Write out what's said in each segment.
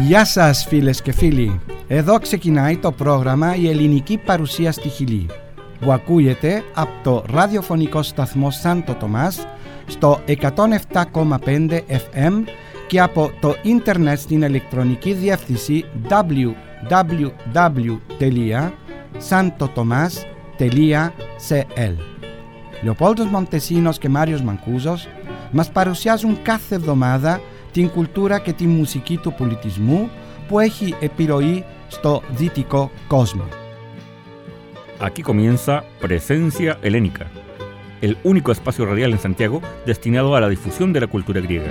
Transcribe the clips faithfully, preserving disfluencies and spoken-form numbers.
Γεια σας φίλες και φίλοι. Εδώ ξεκινάει το πρόγραμμα «Η ελληνική παρουσία στη Χιλή» που ακούγεται από το ραδιοφωνικό σταθμό Σάντο Τομάς στο εκατόν επτά κόμμα πέντε εφ εμ και από το ίντερνετ στην ηλεκτρονική διεύθυνση double-u double-u double-u τελεία santo tomas τελεία c l. Λεοπόλδος Μοντεσίνος και Μάριος Μανκούζος μας παρουσιάζουν κάθε εβδομάδα την κουλτούρα και τη μουσική του πολιτισμού που έχει επιρροή στο δυτικό κόσμο. Aquí comienza Presencia Helénica, el único espacio radial en Santiago destinado a la difusión de la cultura griega.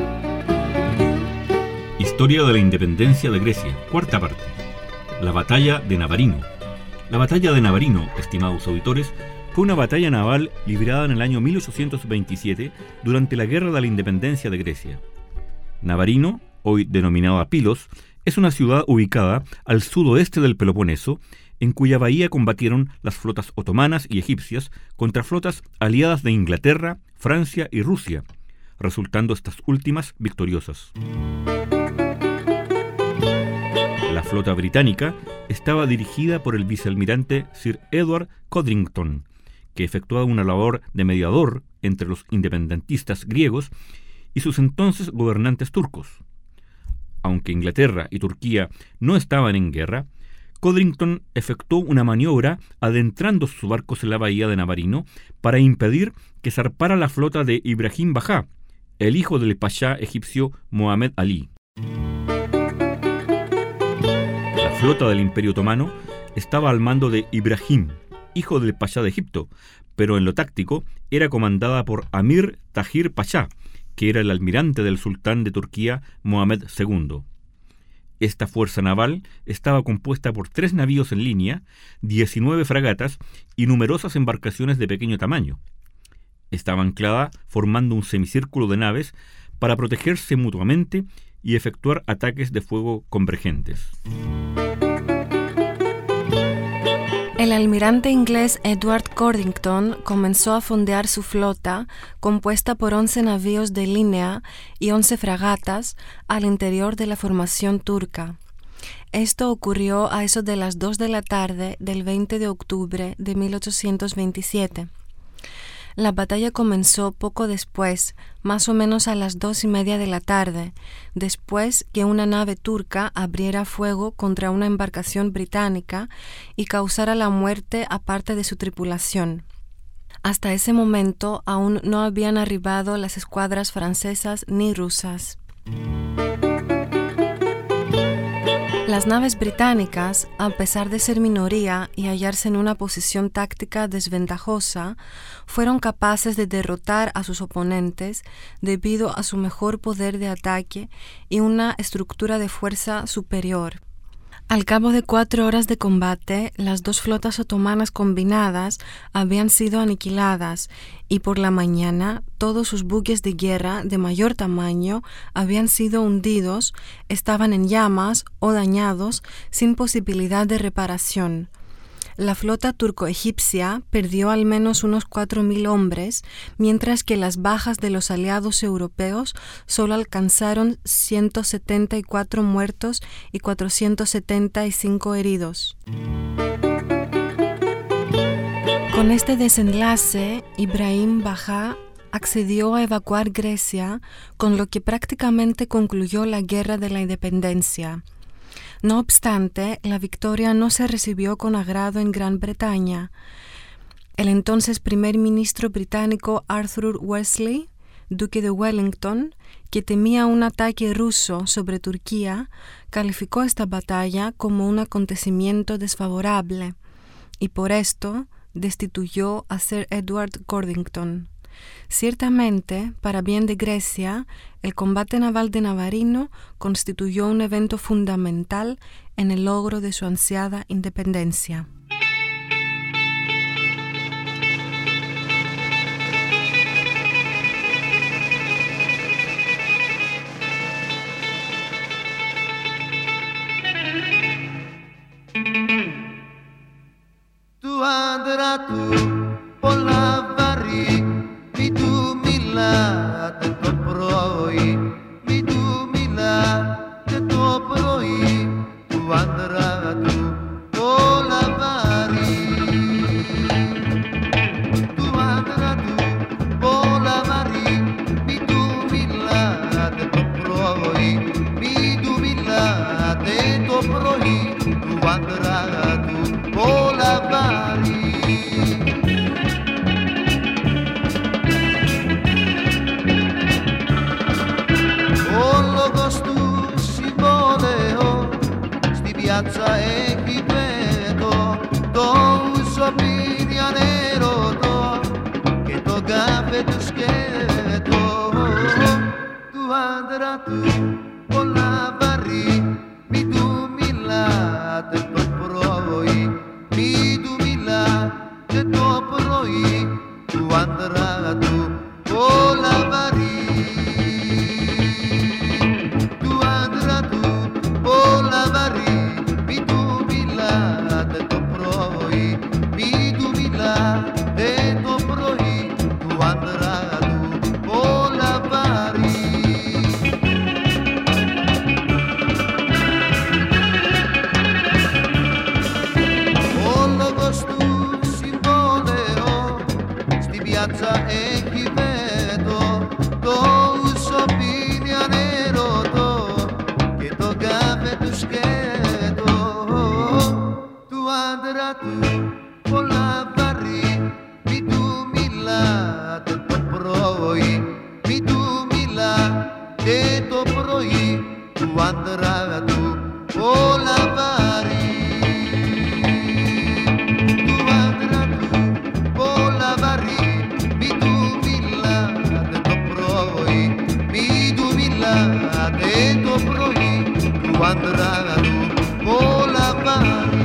Historia de la independencia de Grecia, cuarta parte. La batalla de Navarino. La batalla de Navarino, estimados auditores, fue una batalla naval librada en el año mil ochocientos veintisiete durante la Guerra de la Independencia de Grecia. Navarino, hoy denominada Pilos, es una ciudad ubicada al sudoeste del Peloponeso, en cuya bahía combatieron las flotas otomanas y egipcias contra flotas aliadas de Inglaterra, Francia y Rusia, resultando estas últimas victoriosas. La flota británica estaba dirigida por el vicealmirante Sir Edward Codrington, que efectuaba una labor de mediador entre los independentistas griegos y sus entonces gobernantes turcos. Aunque Inglaterra y Turquía no estaban en guerra, Codrington efectuó una maniobra adentrando sus barcos en la bahía de Navarino para impedir que zarpara la flota de Ibrahim Bajá, el hijo del pashá egipcio Mohamed Ali. La flota del Imperio Otomano estaba al mando de Ibrahim, hijo del pashá de Egipto, pero en lo táctico era comandada por Amir Tahir Pashá, que era el almirante del sultán de Turquía Mohamed segundo. Esta fuerza naval estaba compuesta por tres navíos en línea, diecinueve fragatas y numerosas embarcaciones de pequeño tamaño. Estaba anclada formando un semicírculo de naves para protegerse mutuamente y efectuar ataques de fuego convergentes. El almirante inglés Edward Codrington comenzó a fondear su flota, compuesta por once navíos de línea y once fragatas, al interior de la formación turca. Esto ocurrió a eso de las dos de la tarde del veinte de octubre de mil ochocientos veintisiete. La batalla comenzó poco después, más o menos a las dos y media de la tarde, después que una nave turca abriera fuego contra una embarcación británica y causara la muerte a parte de su tripulación. Hasta ese momento aún no habían arribado las escuadras francesas ni rusas. Las naves británicas, a pesar de ser minoría y hallarse en una posición táctica desventajosa, fueron capaces de derrotar a sus oponentes debido a su mejor poder de ataque y una estructura de fuerza superior. Al cabo de cuatro horas de combate, las dos flotas otomanas combinadas habían sido aniquiladas y por la mañana todos sus buques de guerra de mayor tamaño habían sido hundidos, estaban en llamas o dañados sin posibilidad de reparación. La flota turco-egipcia perdió al menos unos cuatro mil hombres, mientras que las bajas de los aliados europeos solo alcanzaron ciento setenta y cuatro muertos y cuatrocientos setenta y cinco heridos. Con este desenlace, Ibrahim Bajá accedió a evacuar Grecia, con lo que prácticamente concluyó la Guerra de la Independencia. No obstante, la victoria no se recibió con agrado en Gran Bretaña. El entonces primer ministro británico Arthur Wellesley, duque de Wellington, que temía un ataque ruso sobre Turquía, calificó esta batalla como un acontecimiento desfavorable y por esto destituyó a Sir Edward Codrington. Ciertamente, para bien de Grecia, el combate naval de Navarino constituyó un evento fundamental en el logro de su ansiada independencia. Tu andrás tú por la barriga. Mi tu mila te to proi, mi tu mila te to proi. café tu skieto tu andrà tu con la barri mi tu mila te to proi mi tu mila te to proi tu andrà tu con la barri tu andrà tu con la barri mi tu mila te to proi mi tu mila te to proi tu andrà tu con la barri. Piazza e chi vedo to uso pigna nero to che to cafe tu schedo tu andrà tu con la barri mi tu mila te to proi mi tu mila te to proi tu andrà tu con la barri tu andrà tu con la barri mi tu mila te to proi mi tu mila te to proi tu andrà tu con la barri.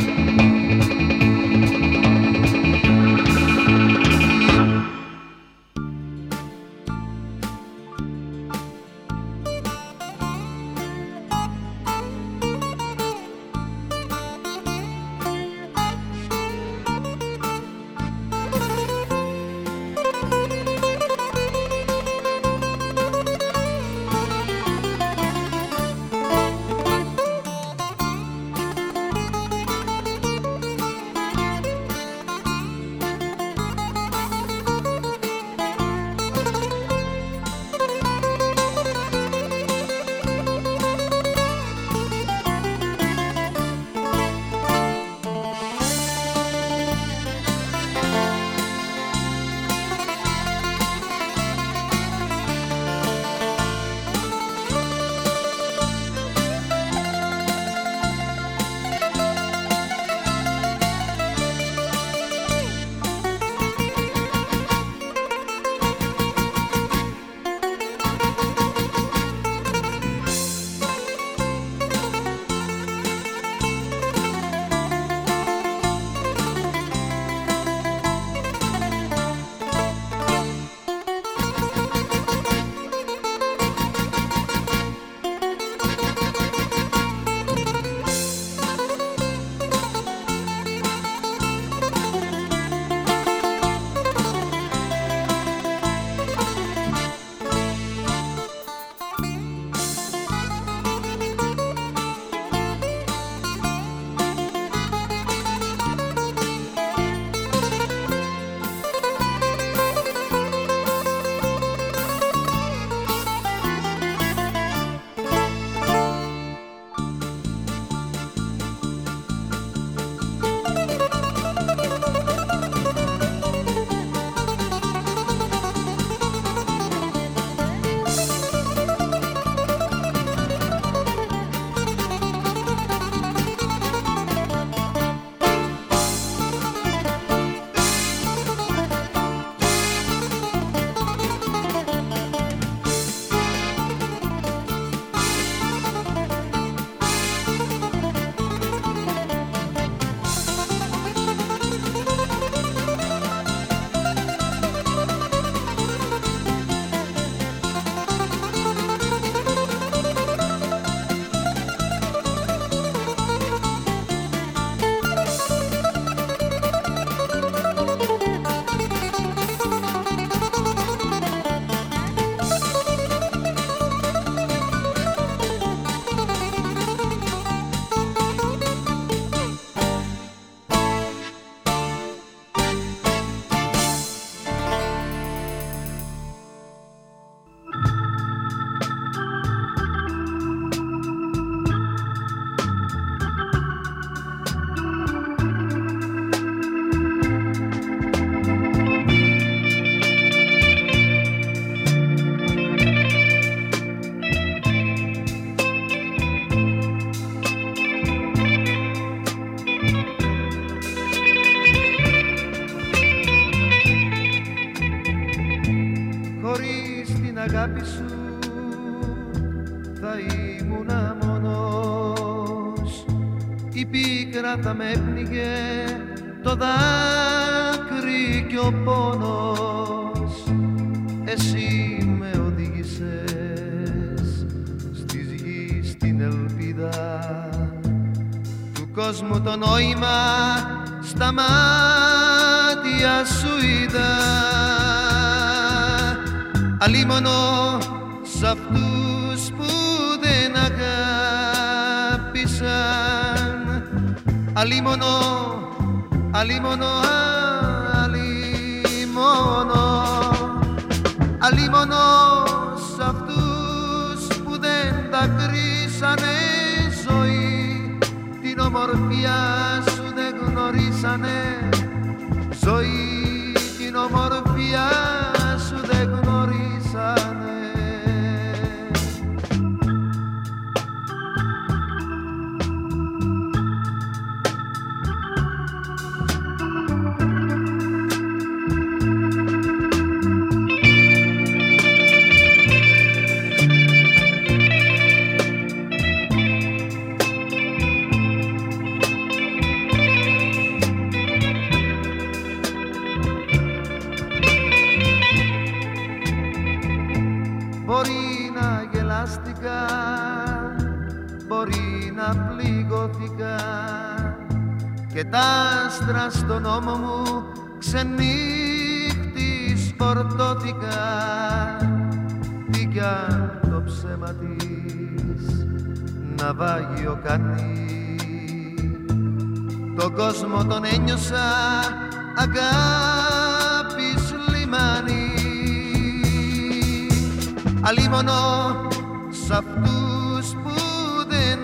χωρίς την αγάπη σου θα ήμουνα μόνος. Η πίκρα θα με έπνιγε, το δάκρυ και ο πόνος. Εσύ με οδήγησες στη γη στην ελπίδα του κόσμου το νόημα στα μάτια σου είδα. Αλίμονο σ' αυτούς που δεν αγάπησαν, αλίμονο, αλίμονο, αλίμονο, αλίμονο σ' αυτούς που δεν δακρύσανε ζωή, την ομορφιά σου δεν γνωρίσανε, ζωή, την ομορφιά σου δεν γνωρίσανε. Μπορεί να γελάστηκα, μπορεί να πληγώθηκα και τα άστρα στον ώμο μου ξενύχτης φορτώθηκα. Τι κι αν το ψέμα της ναυάγιο κάνει, τον κόσμο τον ένιωσα αγάπης λιμάνι. Αλίμονο σ' αυτούς που δεν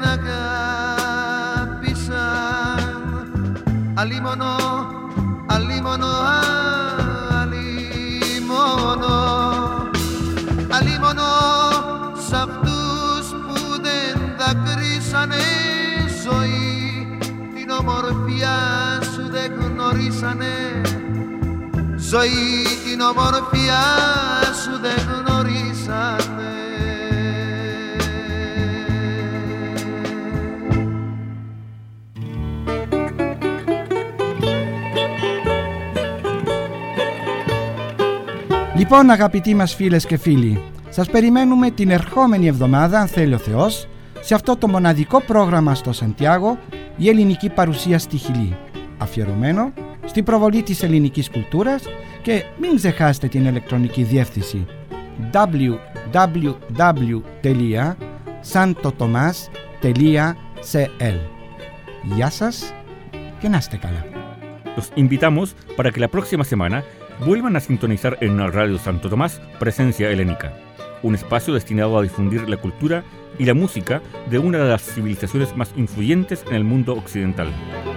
αγάπησαν, αλίμονο, αλίμονο, αλίμονο, αλίμονο σ' αυτούς που δεν δακρύσανε ζωή, την ομορφιά σου δεν γνωρίσανε, ζωή, την ομορφιά σου δεν γνωρίσανε. Λοιπόν, αγαπητοί μας φίλες και φίλοι, σας περιμένουμε την ερχόμενη εβδομάδα, αν θέλει ο Θεός, σε αυτό το μοναδικό πρόγραμμα στο Σαντιάγο, η ελληνική παρουσία στη Χιλή, αφιερωμένο στην προβολή της ελληνικής κουλτούρας, και μην ξεχάσετε την ηλεκτρονική διεύθυνση double-u double-u double-u τελεία santo tomas τελεία c l. Γεια σας και να είστε καλά. Los invitamos para que la próxima semana vuelvan a sintonizar en Radio Santo Tomás Presencia Helénica, un espacio destinado a difundir la cultura y la música de una de las civilizaciones más influyentes en el mundo occidental.